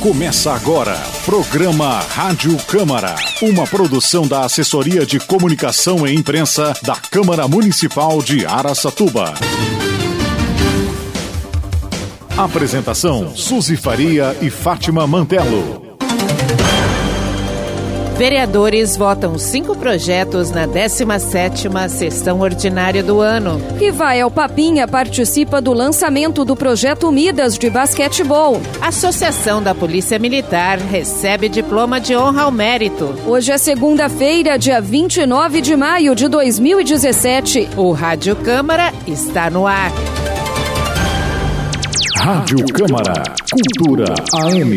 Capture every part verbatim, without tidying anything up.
Começa agora, programa Rádio Câmara, uma produção da Assessoria de Comunicação e Imprensa da Câmara Municipal de Araçatuba. Apresentação, Suzy Faria e Fátima Mantello. Vereadores votam cinco projetos na décima sétima sessão ordinária do ano. Rivael Papinha participa do lançamento do projeto Midas de basquetebol. Associação da Polícia Militar recebe diploma de honra ao mérito. Hoje é segunda-feira, dia vinte e nove de maio de dois mil e dezessete. O Rádio Câmara está no ar. Rádio Câmara, Cultura A M.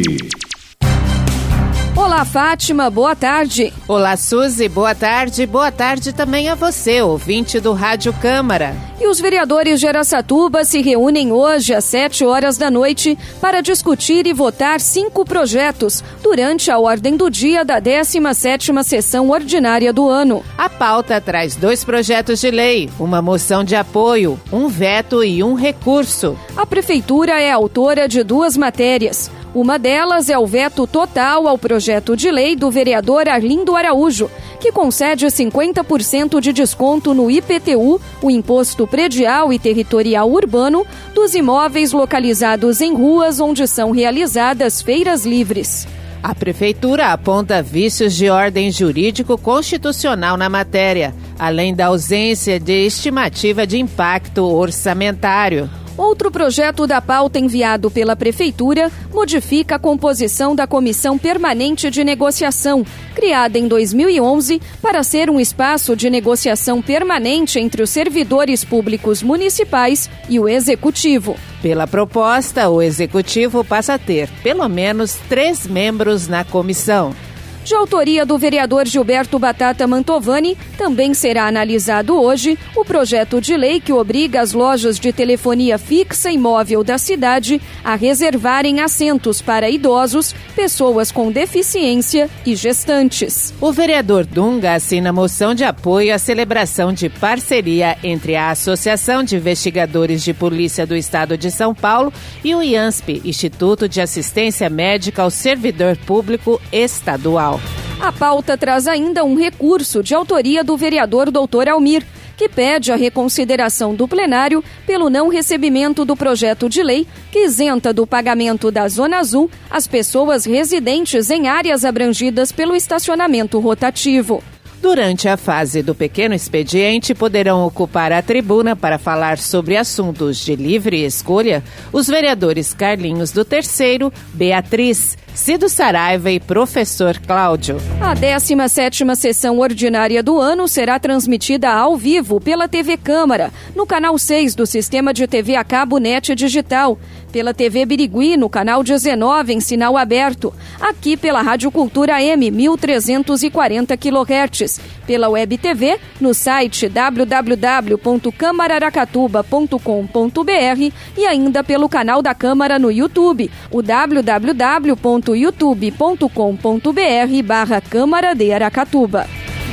Olá, Fátima, boa tarde. Olá, Suzy, boa tarde. Boa tarde também a você, ouvinte do Rádio Câmara. E os vereadores de Araçatuba se reúnem hoje às sete horas da noite para discutir e votar cinco projetos durante a ordem do dia da décima sétima sessão ordinária do ano. A pauta traz dois projetos de lei, uma moção de apoio, um veto e um recurso. A Prefeitura é autora de duas matérias. Uma delas é o veto total ao projeto de lei do vereador Arlindo Araújo, que concede cinquenta por cento de desconto no I P T U, o Imposto Predial e Territorial Urbano, dos imóveis localizados em ruas onde são realizadas feiras livres. A Prefeitura aponta vícios de ordem jurídico-constitucional na matéria, além da ausência de estimativa de impacto orçamentário. Outro projeto da pauta enviado pela Prefeitura modifica a composição da Comissão Permanente de Negociação, criada em dois mil e onze para ser um espaço de negociação permanente entre os servidores públicos municipais e o Executivo. Pela proposta, o Executivo passa a ter pelo menos três membros na comissão. De autoria do vereador Gilberto Batata Mantovani, também será analisado hoje o projeto de lei que obriga as lojas de telefonia fixa e móvel da cidade a reservarem assentos para idosos, pessoas com deficiência e gestantes. O vereador Dunga assina moção de apoio à celebração de parceria entre a Associação de Investigadores de Polícia do Estado de São Paulo e o IANSP, Instituto de Assistência Médica ao Servidor Público Estadual. A pauta traz ainda um recurso de autoria do vereador doutor Almir, que pede a reconsideração do plenário pelo não recebimento do projeto de lei que isenta do pagamento da Zona Azul as pessoas residentes em áreas abrangidas pelo estacionamento rotativo. Durante a fase do pequeno expediente, poderão ocupar a tribuna para falar sobre assuntos de livre escolha os vereadores Carlinhos do Terceiro, Beatriz, Cido Saraiva e Professor Cláudio. A décima sétima sessão ordinária do ano será transmitida ao vivo pela T V Câmara, no canal seis do Sistema de T V a Cabo Net Digital, pela T V Birigui, no canal dezenove, em sinal aberto, aqui pela Rádio Cultura A M, mil trezentos e quarenta quilohertz, pela Web T V, no site w w w ponto câmara aracatuba ponto com ponto b r e ainda pelo canal da Câmara no YouTube, o w w w ponto youtube ponto com ponto b r barra Câmara de Aracatuba.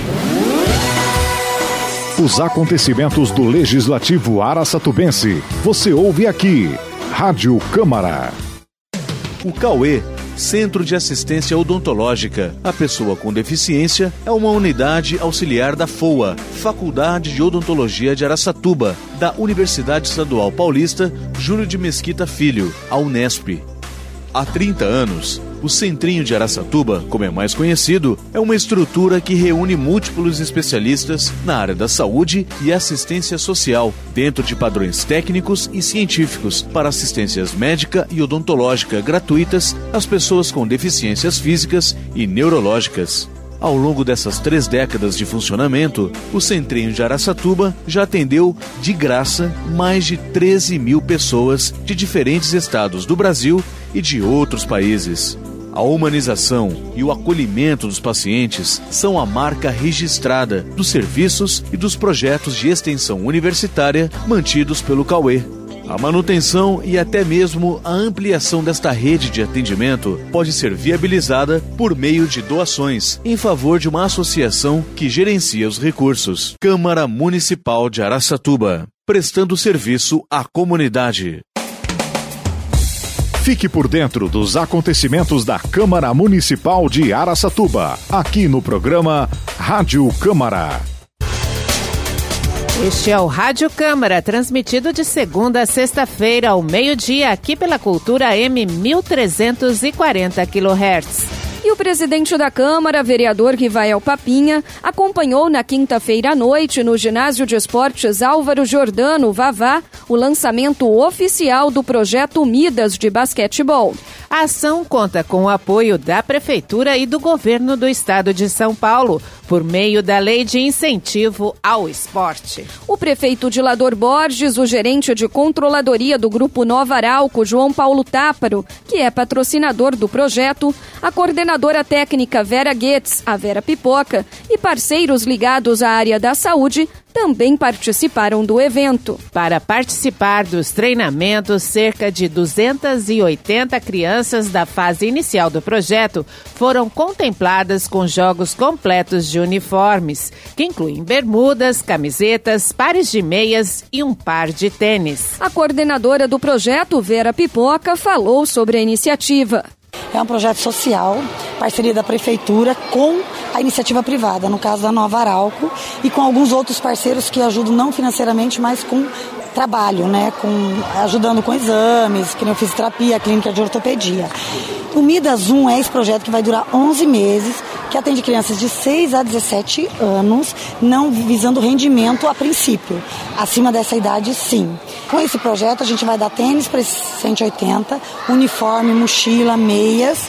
Os acontecimentos do Legislativo Araçatubense, você ouve aqui. Rádio Câmara. O Cauê, Centro de Assistência Odontológica. A pessoa com deficiência é uma unidade auxiliar da F O A, Faculdade de Odontologia de Araçatuba, da Universidade Estadual Paulista Júlio de Mesquita Filho, a Unesp. Há trinta anos, o Centrinho de Araçatuba, como é mais conhecido, é uma estrutura que reúne múltiplos especialistas na área da saúde e assistência social, dentro de padrões técnicos e científicos, para assistências médica e odontológica gratuitas às pessoas com deficiências físicas e neurológicas. Ao longo dessas três décadas de funcionamento, o Centrinho de Araçatuba já atendeu, de graça, mais de treze mil pessoas de diferentes estados do Brasil e de outros países. A humanização e o acolhimento dos pacientes são a marca registrada dos serviços e dos projetos de extensão universitária mantidos pelo Cauê. A manutenção e até mesmo a ampliação desta rede de atendimento pode ser viabilizada por meio de doações em favor de uma associação que gerencia os recursos. Câmara Municipal de Araçatuba, prestando serviço à comunidade. Fique por dentro dos acontecimentos da Câmara Municipal de Araçatuba, aqui no programa Rádio Câmara. Este é o Rádio Câmara, transmitido de segunda a sexta-feira ao meio-dia, aqui pela Cultura M mil trezentos e quarenta quilohertz. E o presidente da Câmara, vereador Rivael Papinha, acompanhou na quinta-feira à noite, no Ginásio de Esportes Álvaro Jordano, Vavá, o lançamento oficial do projeto Midas de basquetebol. A ação conta com o apoio da Prefeitura e do Governo do Estado de São Paulo, por meio da Lei de Incentivo ao Esporte. O prefeito Dilador Borges, o gerente de controladoria do Grupo Nova Arauco, João Paulo Táparo, que é patrocinador do projeto, a coordenadora técnica Vera Goetz, a Vera Pipoca, e parceiros ligados à área da saúde, também participaram do evento. Para participar dos treinamentos, cerca de duzentas e oitenta crianças da fase inicial do projeto foram contempladas com jogos completos de uniformes, que incluem bermudas, camisetas, pares de meias e um par de tênis. A coordenadora do projeto, Vera Pipoca, falou sobre a iniciativa. É um projeto social, parceria da Prefeitura com a iniciativa privada, no caso da Nova Arauco, e com alguns outros parceiros que ajudam não financeiramente, mas com trabalho, né? Com, ajudando com exames, que nem fisioterapia, clínica de ortopedia. O Midas um é esse projeto que vai durar onze meses, que atende crianças de seis a dezessete anos, não visando rendimento a princípio. Acima dessa idade, sim. Com esse projeto, a gente vai dar tênis para esses cento e oitenta, uniforme, mochila, meias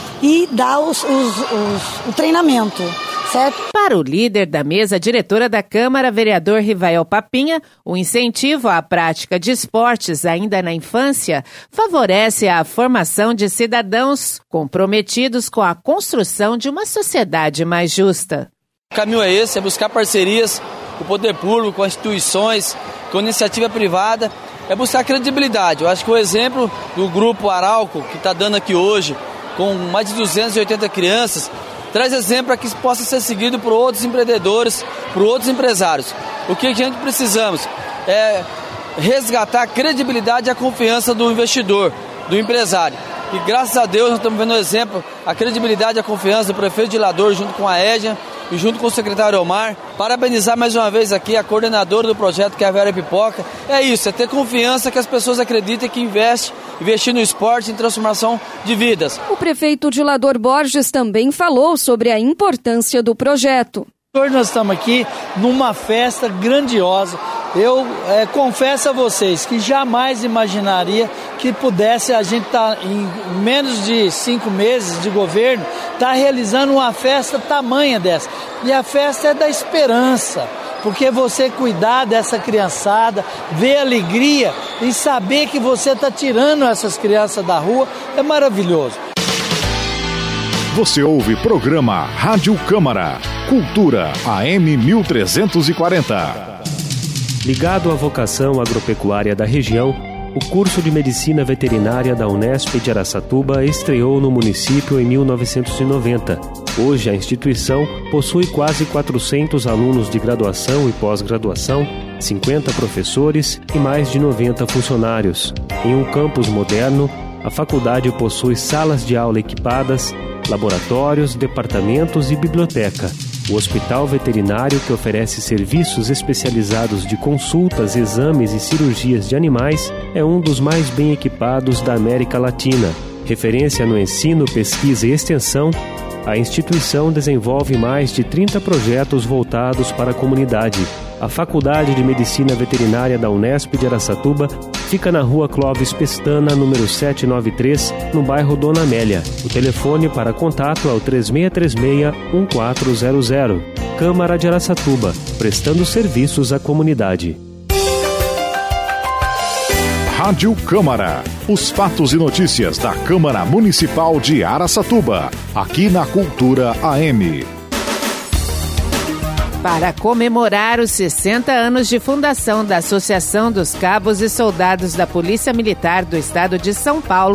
e dar os, os, os, o treinamento, certo? Para o líder da mesa diretora da Câmara, vereador Rivael Papinha, o incentivo à prática de esportes ainda na infância favorece a formação de cidadãos comprometidos com a construção de uma sociedade mais justa. O caminho é esse, é buscar parcerias com o poder público, com instituições, com a iniciativa privada, é buscar credibilidade. Eu acho que o exemplo do Grupo Arauco, que está dando aqui hoje, com mais de duzentas e oitenta crianças, traz exemplo para que isso possa ser seguido por outros empreendedores, por outros empresários. O que a gente precisamos é resgatar a credibilidade e a confiança do investidor, do empresário. E graças a Deus nós estamos vendo o exemplo, a credibilidade e a confiança do prefeito Dilador junto com a Edja e junto com o secretário Omar. Parabenizar mais uma vez aqui a coordenadora do projeto, que é a Vera Pipoca. É isso, é ter confiança que as pessoas acreditem que investe, investir no esporte em transformação de vidas. O prefeito Dilador Borges também falou sobre a importância do projeto. Hoje nós estamos aqui numa festa grandiosa. Eu é, confesso a vocês que jamais imaginaria que pudesse a gente estar, tá, em menos de cinco meses de governo, estar tá realizando uma festa tamanha dessa. E a festa é da esperança, porque você cuidar dessa criançada, ver a alegria e saber que você está tirando essas crianças da rua é maravilhoso. Você ouve programa Rádio Câmara, Cultura A M mil trezentos e quarenta. Ligado à vocação agropecuária da região, o curso de Medicina Veterinária da Unesp de Araçatuba estreou no município em mil novecentos e noventa. Hoje, a instituição possui quase quatrocentos alunos de graduação e pós-graduação, cinquenta professores e mais de noventa funcionários. Em um campus moderno, a faculdade possui salas de aula equipadas, laboratórios, departamentos e biblioteca. O Hospital Veterinário, que oferece serviços especializados de consultas, exames e cirurgias de animais, é um dos mais bem equipados da América Latina. Referência no ensino, pesquisa e extensão, a instituição desenvolve mais de trinta projetos voltados para a comunidade. A Faculdade de Medicina Veterinária da Unesp de Araçatuba fica na Rua Clóvis Pestana, número setecentos e noventa e três, no bairro Dona Amélia. O telefone para contato é o três seis três seis, um quatro zero zero. Câmara de Araçatuba, prestando serviços à comunidade. Rádio Câmara. Os fatos e notícias da Câmara Municipal de Araçatuba, aqui na Cultura A M. Para comemorar os sessenta anos de fundação da Associação dos Cabos e Soldados da Polícia Militar do Estado de São Paulo,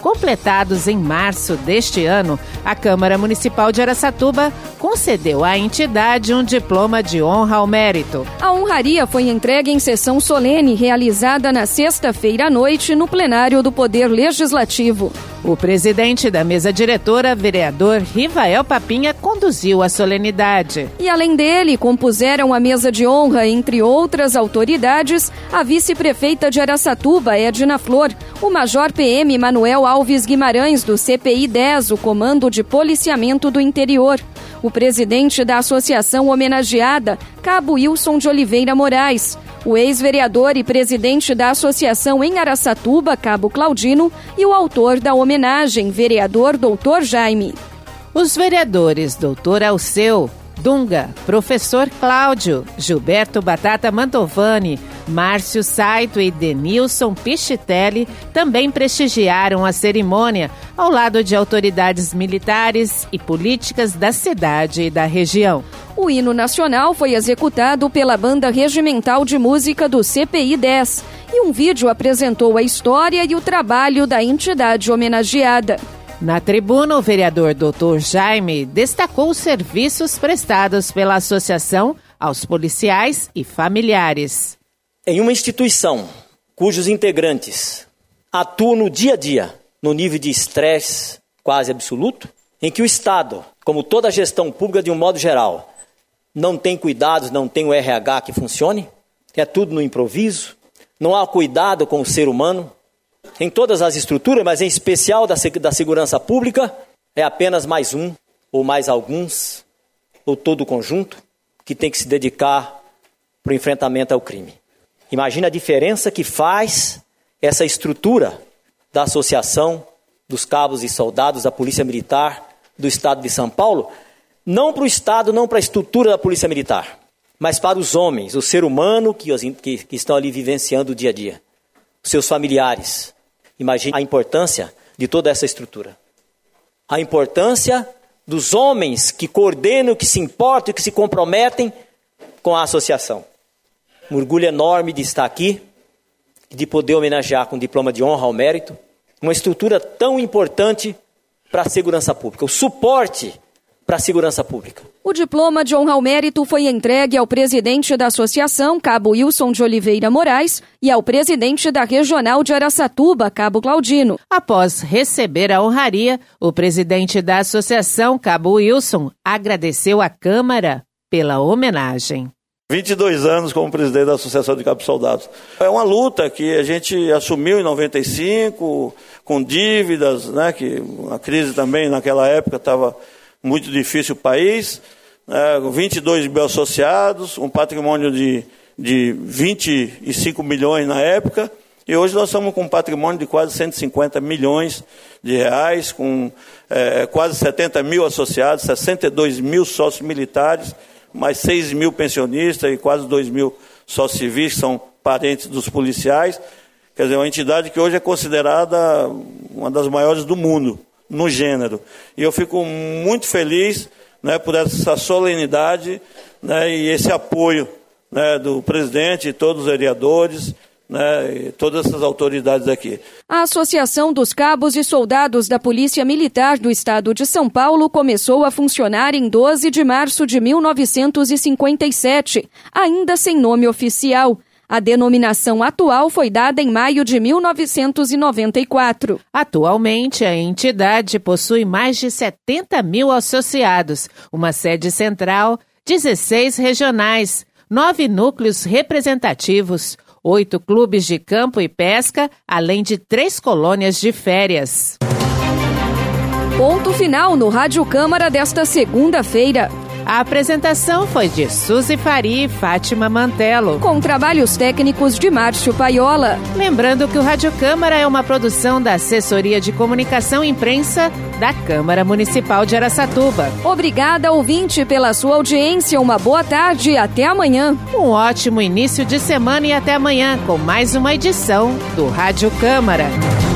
completados em março deste ano, a Câmara Municipal de Araçatuba concedeu à entidade um diploma de honra ao mérito. A honraria foi entregue em sessão solene realizada na sexta-feira à noite no plenário do Poder Legislativo. O presidente da mesa diretora, vereador Rivael Papinha, conduziu a solenidade. E além dele, compuseram a mesa de honra, entre outras autoridades, a vice-prefeita de Araçatuba, Edna Flor, o major P M Manuel Alves Guimarães, do C P I dez, o Comando de Policiamento do Interior, o presidente da associação homenageada, Cabo Wilson de Oliveira Moraes, o ex-vereador e presidente da associação em Araçatuba, Cabo Claudino, e o autor da homenagem, vereador doutor Jaime. Os vereadores doutor Alceu Dunga, professor Cláudio, Gilberto Batata Mantovani, Márcio Saito e Denilson Pichitelli também prestigiaram a cerimônia ao lado de autoridades militares e políticas da cidade e da região. O hino nacional foi executado pela Banda Regimental de Música do C P I dez e um vídeo apresentou a história e o trabalho da entidade homenageada. Na tribuna, o vereador doutor Jaime destacou os serviços prestados pela associação aos policiais e familiares. Em uma instituição cujos integrantes atuam no dia a dia, no nível de estresse quase absoluto, em que o Estado, como toda a gestão pública de um modo geral, não tem cuidados, não tem o R H que funcione, é tudo no improviso, não há cuidado com o ser humano, em todas as estruturas, mas em especial da, da segurança pública, é apenas mais um, ou mais alguns, ou todo o conjunto, que tem que se dedicar para o enfrentamento ao crime. Imagina a diferença que faz essa estrutura da Associação dos Cabos e Soldados da Polícia Militar do Estado de São Paulo, não para o Estado, não para a estrutura da Polícia Militar, mas para os homens, o ser humano que, que, que estão ali vivenciando o dia a dia, os seus familiares. Imagine a importância de toda essa estrutura. A importância dos homens que coordenam, que se importam e que se comprometem com a associação. Um orgulho enorme de estar aqui e de poder homenagear com diploma de honra ao mérito uma estrutura tão importante para a segurança pública, o suporte para a segurança pública. O diploma de honra ao mérito foi entregue ao presidente da associação, Cabo Wilson de Oliveira Moraes, e ao presidente da Regional de Araçatuba, Cabo Claudino. Após receber a honraria, o presidente da associação, Cabo Wilson, agradeceu à Câmara pela homenagem. vinte e dois anos como presidente da Associação de Cabos Soldados. É uma luta que a gente assumiu em noventa e cinco, com dívidas, né, que a crise também naquela época estava muito difícil o país, né, vinte e dois mil associados, um patrimônio de, de vinte e cinco milhões na época, e hoje nós estamos com um patrimônio de quase cento e cinquenta milhões de reais, com é, quase setenta mil associados, sessenta e dois mil sócios militares, mais seis mil pensionistas e quase dois mil sócios civis, que são parentes dos policiais. Quer dizer, uma entidade que hoje é considerada uma das maiores do mundo, no gênero. E eu fico muito feliz, né, por essa solenidade, né, e esse apoio, né, do presidente e todos os vereadores, né, e todas essas autoridades aqui. A Associação dos Cabos e Soldados da Polícia Militar do Estado de São Paulo começou a funcionar em doze de março de mil novecentos e cinquenta e sete, ainda sem nome oficial. A denominação atual foi dada em maio de mil novecentos e noventa e quatro. Atualmente, a entidade possui mais de setenta mil associados, uma sede central, dezesseis regionais, nove núcleos representativos, oito clubes de campo e pesca, além de três colônias de férias. Ponto final no Rádio Câmara desta segunda-feira. A apresentação foi de Suzy Fari e Fátima Mantello, com trabalhos técnicos de Márcio Paiola. Lembrando que o Rádio Câmara é uma produção da Assessoria de Comunicação e Imprensa da Câmara Municipal de Araçatuba. Obrigada, ouvinte, pela sua audiência. Uma boa tarde e até amanhã. Um ótimo início de semana e até amanhã com mais uma edição do Rádio Câmara.